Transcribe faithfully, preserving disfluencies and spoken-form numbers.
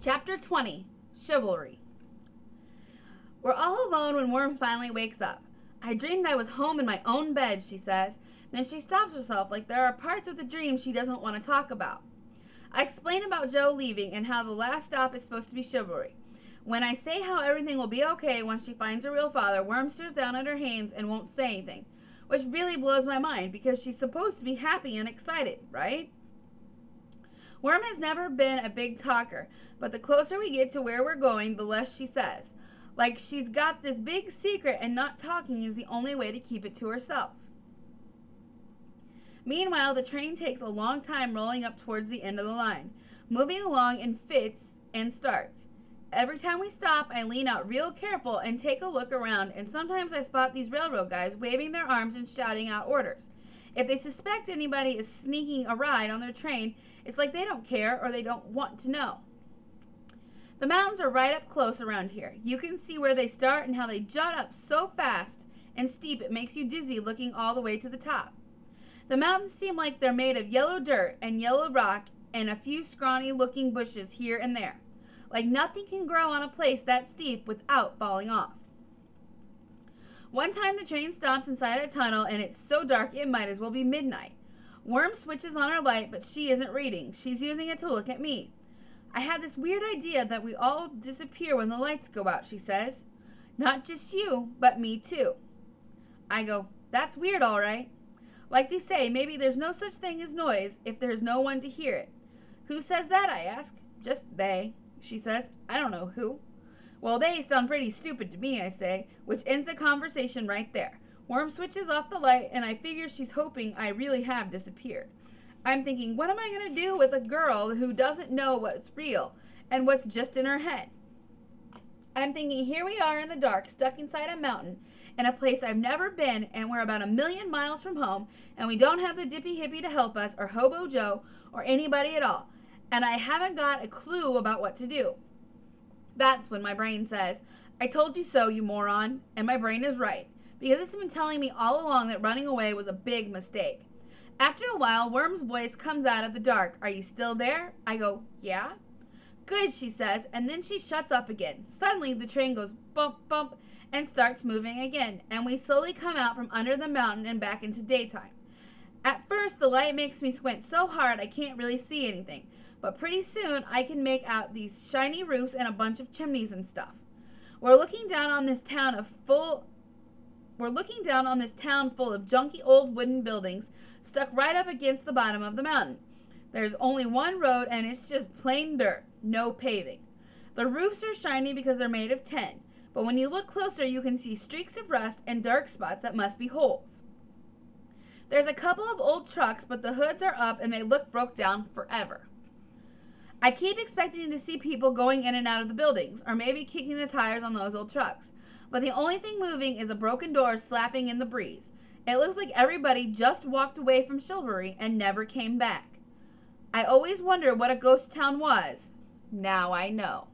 Chapter twenty, Chivalry. We're all alone when Worm finally wakes up. I dreamed I was home in my own bed, she says. Then she stops herself like there are parts of the dream she doesn't want to talk about. I explain about Joe leaving and how the last stop is supposed to be chivalry. When I say how everything will be okay once she finds her real father, Worm stares down at her hands and won't say anything, which really blows my mind because she's supposed to be happy and excited, right? Worm has never been a big talker, but the closer we get to where we're going, the less she says. Like she's got this big secret and not talking is the only way to keep it to herself. Meanwhile, the train takes a long time rolling up towards the end of the line, moving along in fits and starts. Every time we stop, I lean out real careful and take a look around, and sometimes I spot these railroad guys waving their arms and shouting out orders. If they suspect anybody is sneaking a ride on their train, it's like they don't care or they don't want to know. The mountains are right up close around here. You can see where they start and how they jut up so fast and steep it makes you dizzy looking all the way to the top. The mountains seem like they're made of yellow dirt and yellow rock and a few scrawny looking bushes here and there. Like nothing can grow on a place that steep without falling off. One time the train stops inside a tunnel and it's so dark it might as well be midnight. Worm switches on her light, but she isn't reading. She's using it to look at me. I had this weird idea that we all disappear when the lights go out, she says. Not just you, but me too. I go, that's weird, all right. Like they say, maybe there's no such thing as noise if there's no one to hear it. Who says that, I ask. Just they, she says. I don't know who. Well, they sound pretty stupid to me, I say, which ends the conversation right there. Worm switches off the light, and I figure she's hoping I really have disappeared. I'm thinking, what am I going to do with a girl who doesn't know what's real and what's just in her head? I'm thinking, here we are in the dark, stuck inside a mountain, in a place I've never been, and we're about a million miles from home, and we don't have the Dippy Hippie to help us, or Hobo Joe, or anybody at all, and I haven't got a clue about what to do. That's when my brain says, I told you so, you moron, and my brain is right, because it's been telling me all along that running away was a big mistake. After a while, Worm's voice comes out of the dark. Are you still there? I go, yeah. Good, she says, and then she shuts up again. Suddenly, the train goes bump, bump, and starts moving again, and we slowly come out from under the mountain and back into daytime. At first, the light makes me squint so hard I can't really see anything, but pretty soon I can make out these shiny roofs and a bunch of chimneys and stuff. We're looking down on this town of full We're looking down on this town full of junky old wooden buildings stuck right up against the bottom of the mountain. There's only one road and it's just plain dirt, no paving. The roofs are shiny because they're made of tin, but when you look closer you can see streaks of rust and dark spots that must be holes. There's a couple of old trucks, but the hoods are up and they look broke down forever. I keep expecting to see people going in and out of the buildings, or maybe kicking the tires on those old trucks. But the only thing moving is a broken door slapping in the breeze. It looks like everybody just walked away from chivalry and never came back. I always wonder what a ghost town was. Now I know.